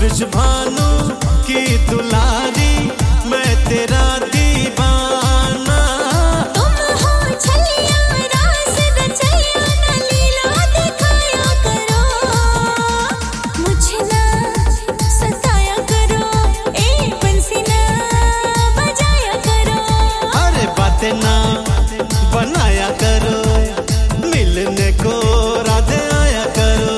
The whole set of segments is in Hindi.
खुश भानु की दुलारी, मैं तेरा दीवाना। तुम हो छलिया रास रचैया, ना लीला दिखाया करो, मुझे ना सताया करो, ए बंसी ना बजाया करो। अरे बातें ना बनाया करो, मिलने को राधे आया करो।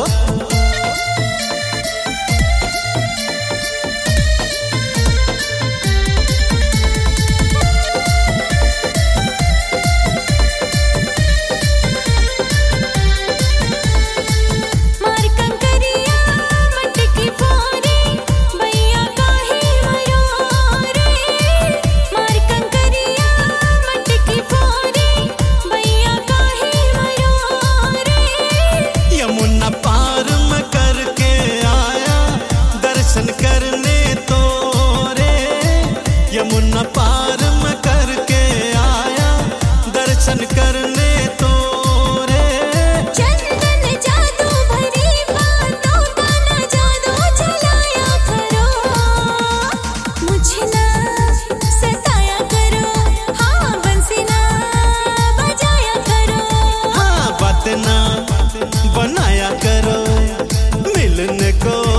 मार कंकरिया मटकी फोरे, भैया काहे मरो रे। मार कंकरिया मटकी फोरे, भैया काहे मरो रे। यमुना पार मैं करके आया, दर्शन करने तो रे। यमुना पार मैं करके आया, दर्शन करने तो रे। चंदन जादू भरी बातों का ना जादू चलाया करो, मुझे ना सताया करो, हाँ बंसी ना बजाया करो। हाँ बात ना बनाया करो, मिलने को